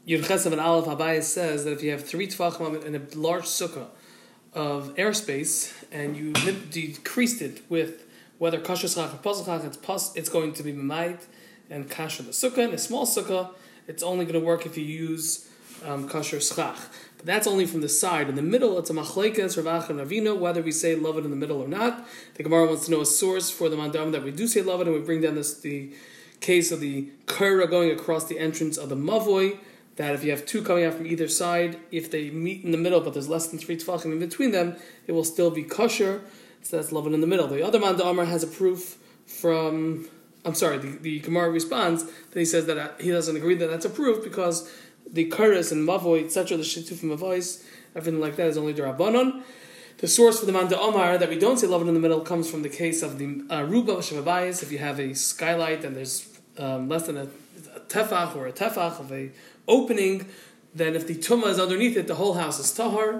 Yud Chesav and Aleph Abaye says that if you have 3 tefachim in a large sukkah of airspace and you decreased it with whether kasher schach or puzzle schach, it's going to be memayit and kasher the sukkah. In a small sukkah, it's only going to work if you use kasher schach. But that's only from the side. In the middle, it's a machlekes, Rav Acha and Ravina, whether we say love it in the middle or not. The Gemara wants to know a source for the mandam that we do say love it, and we bring down the case of the kara going across the entrance of the mavoi, that if you have 2 coming out from either side, if they meet in the middle but there's less than 3 tefachim in between them, it will still be kosher. So that's love it in the middle. The other man, the Amar, has a proof from... the Gemara responds that he says that he doesn't agree that that's a proof because the karas and mavoi, etc., the shitufim mavois, everything like that is only D'Rabbanan. The source for the man Omar that we don't say love it in the middle comes from the case of the ruba shababayis. If you have a skylight and there's less than a tefach or a tefach of a opening, then if the tumah is underneath it, the whole house is tahar.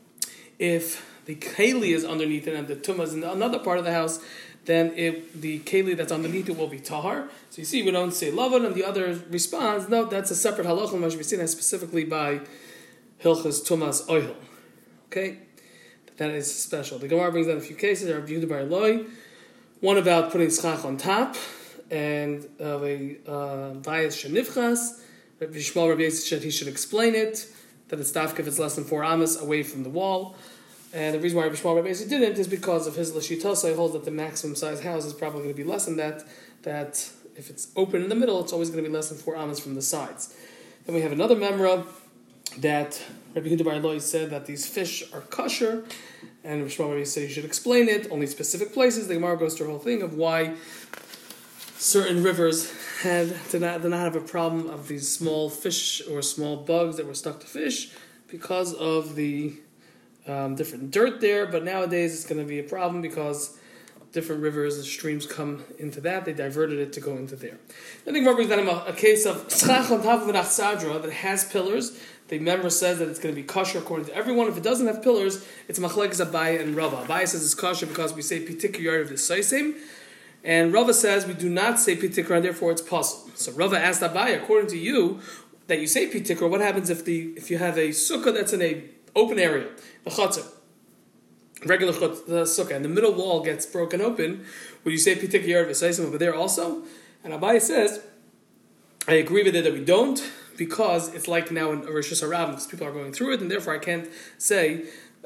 If the keli is underneath it and the tumah is in another part of the house, then the keli that's underneath it will be tahar. So you see, we don't say love it, and the other responds, no, that's a separate halacha, which we see that specifically by hilchas tumas oil. Okay, that is special. The Gemara brings down a few cases. Rabbi Yehuda bar Eloi, one about putting schach on top, and of a vayas shenivchas. Rabbi Yishmael Rabbi Yossi said he should explain it, that it's dafka if it's less than 4 amas away from the wall. And the reason why Rabbi Yishmael Rabbi Yossi didn't is because of his Lashitasa. He holds that the maximum size house is probably going to be less than that, that if it's open in the middle, it's always going to be less than 4 amas from the sides. Then we have another memra that Rabbi Yehuda bar Eloi said that these fish are kosher, and Rabbi Yishmael Rabbi Yossi said you should explain it, only specific places. The Gemara goes through a whole thing of why certain rivers did not have a problem of these small fish or small bugs that were stuck to fish because of the different dirt there, but nowadays it's going to be a problem because different rivers and streams come into that. They diverted it to go into there. I think we're bringing down a case of schach on top of an achsadra that has pillars. The member says that it's going to be kosher according to everyone. If it doesn't have pillars, it's machlekes Abaye and Rava. Abaye says it's kosher because we say pitik yard of the saisim, and Rava says we do not say pitikra, and therefore it's possible. So Rava asked Abaye, according to you, that you say pitikra, what happens if you have a sukkah that's in a open area, the chutzah, regular the sukkah, and the middle wall gets broken open, would you say pitik yard v'saisim over there also? And Abaye says, I agree with it that we don't, because it's like now in Rosh Hashanah, because people are going through it, and therefore I can't say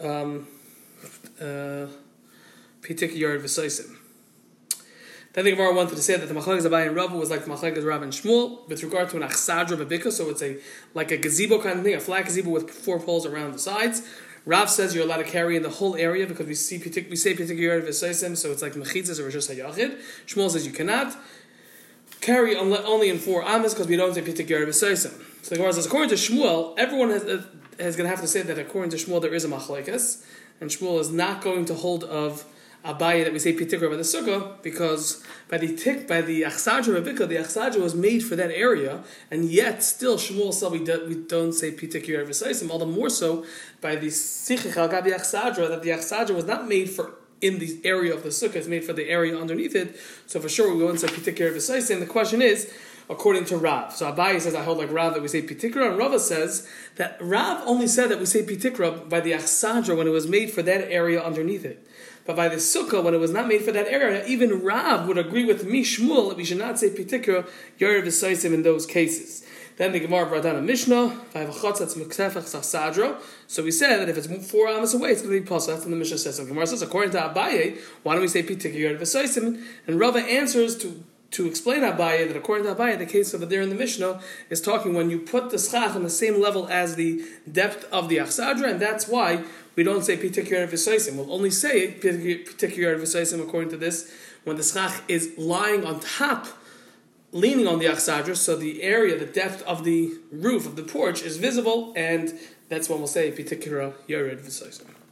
pitik yard v'saisim. Then the Gemara wanted to say that the machlekes Abaye and Rava was like the machlekes Rav and Shmuel with regard to an achsadra bebika, so it's like a gazebo kind of thing, a flat gazebo with 4 poles around the sides. Rav says you're allowed to carry in the whole area because we say particular v'saisim, so it's like mechitzas or rishus hayachid. Shmuel says you cannot carry only in 4 amas because we don't say particular v'saisim. So the Gemara says according to Shmuel, everyone is going to have to say that according to Shmuel there is a machlekes, and Shmuel is not going to hold of Abaye that we say pitikra by the sukkah, because by the achsadra rabika, the achsadra was made for that area, and yet still Shmuel said we don't say pitikra v'saisim. All the more so by the sichich al gabi achsadra, that the achsadra was not made for in the area of the sukkah; it's made for the area underneath it. So for sure we go and say pitikra v'saisim. The question is, according to Rav, so Abaye says I hold like Rav that we say pitikra, and Rava says that Rav only said that we say pitikra by the achsadra when it was made for that area underneath it. But by the sukkah, when it was not made for that area, even Rav would agree with me, Shmuel, that we should not say pitikra, yair v'saisim in those cases. Then the Gemara brought down a Mishnah, so we said that if it's 4 amas away, it's going to be possible. That's what the Mishnah says. So the Gemara says, according to Abaye, why don't we say pitikra, yair v'saisim? And Rava answers to explain Abaye that according to Abaye, the case over there in the Mishnah is talking when you put the schach on the same level as the depth of the achsadra, and that's why we don't say pitik yard v'saisim. We'll only say pitik yard v'saisim according to this when the schach is lying on top, leaning on the achsadra, so the area, the depth of the roof of the porch is visible, and that's when we'll say pitik yard v'saisim.